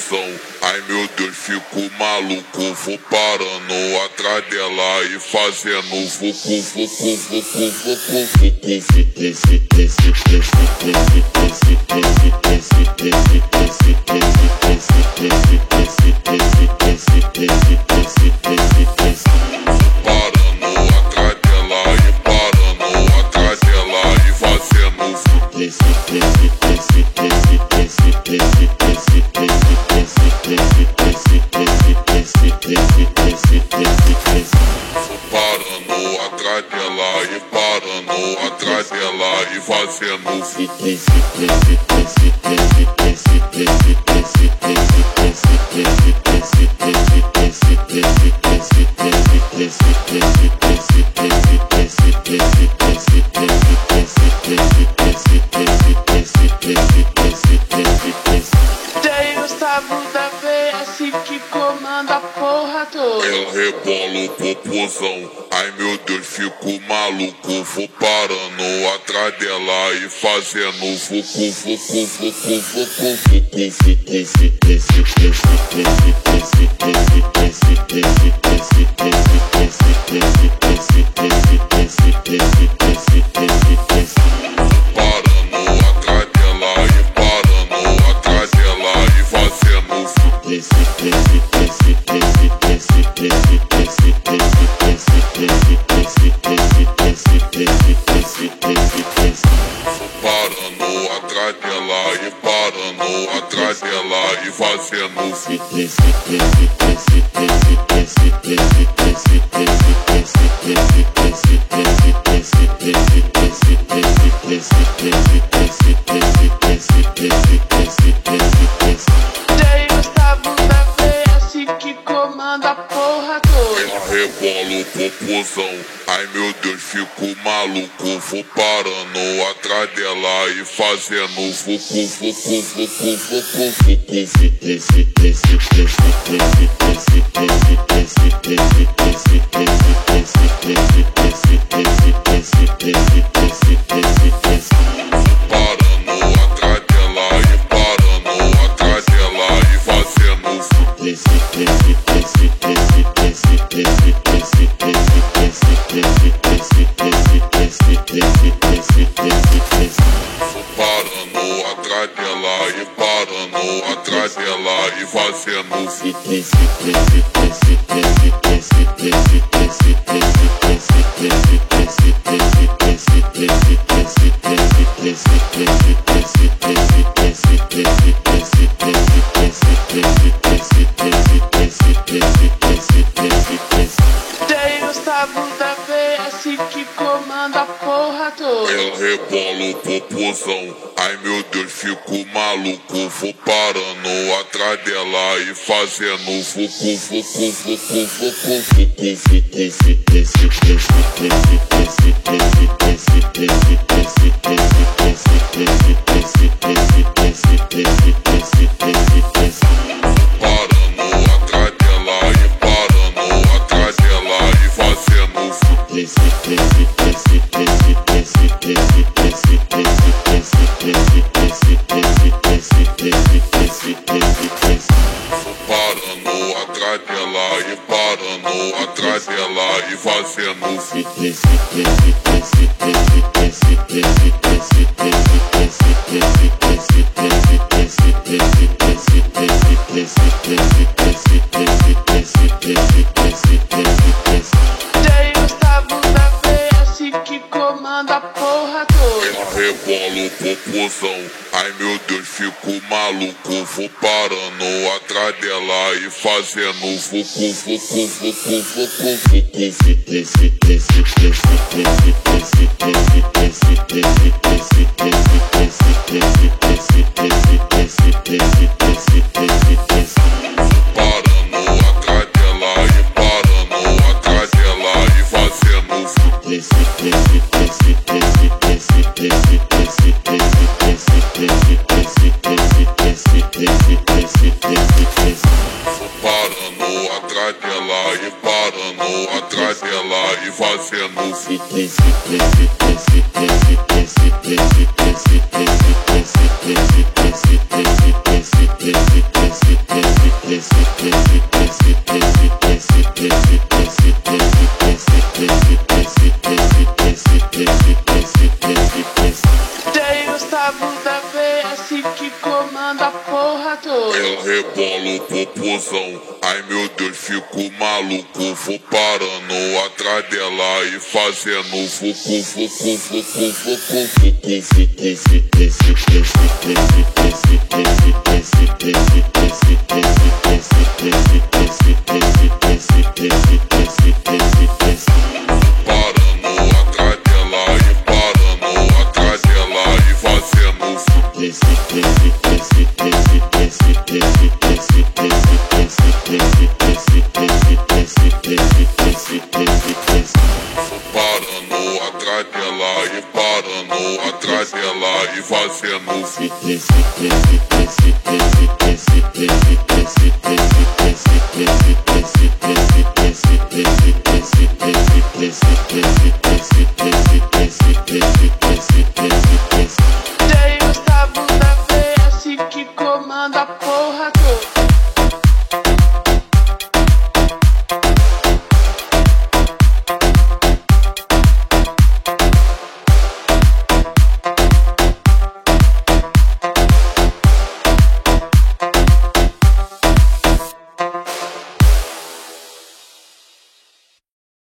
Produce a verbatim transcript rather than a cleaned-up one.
popozão. Ai meu Deus, fico maluco, vou parando atrás dela e fazendo vucu, vucu, vucu, vucu, vucu, parando atrás dela e parando atrás dela e fazendo parando atrás dela e parando atrás dela e fazendo Tem Gustavo da V S que comanda a porra toda. ela rebola o popozão. Ai meu Deus, fico maluco, vou parando atrás dela e fazendo vucu, vucu, vucu, vucu, parando atrás dela e parando atrás dela e fazendo parando atrás dela e parando atrás dela e fazendo Tem Gustavo da V S que comanda a porra toda. ela rebola o popozão. Ai meu Deus, fico maluco, vou parando atrás dela e fazendo vucu, vucu, vucu, vucu, parando atrás dela e parando atrás dela e fazendo parando atrás dela e parando atrás dela e fazendo Tem Gustavo da V S que comanda a porra toda. ela rebola o popozão. Ai meu Deus, fico maluco, vou parando atrás dela e fazendo vucu, vucu, vucu, vucu, parando atrás dela e parando atrás dela e fazendo parando atrás dela e parando atrás dela e fazendo Tem Gustavo da V S que comanda a porra toda. ela rebola o popozão. Ai meu Deus, fico maluco, vou parando atrás dela e fazendo vucu, vucu, vucu, vucu, parando atrás dela e parando atrás dela e fazendo parando atrás dela e parando atrás dela e fazendo Thank you. bunda vem assim que comanda a porra toda. Ela rebola o popozão, ai meu Deus, fico maluco. Vou parando atrás dela e fazendo fucu, fucu, fucu, fucu, fucu, fucu, fucu, parando atrás dela e parando atrás dela e fazendo parando atrás dela e parando atrás dela e fazendo fucu.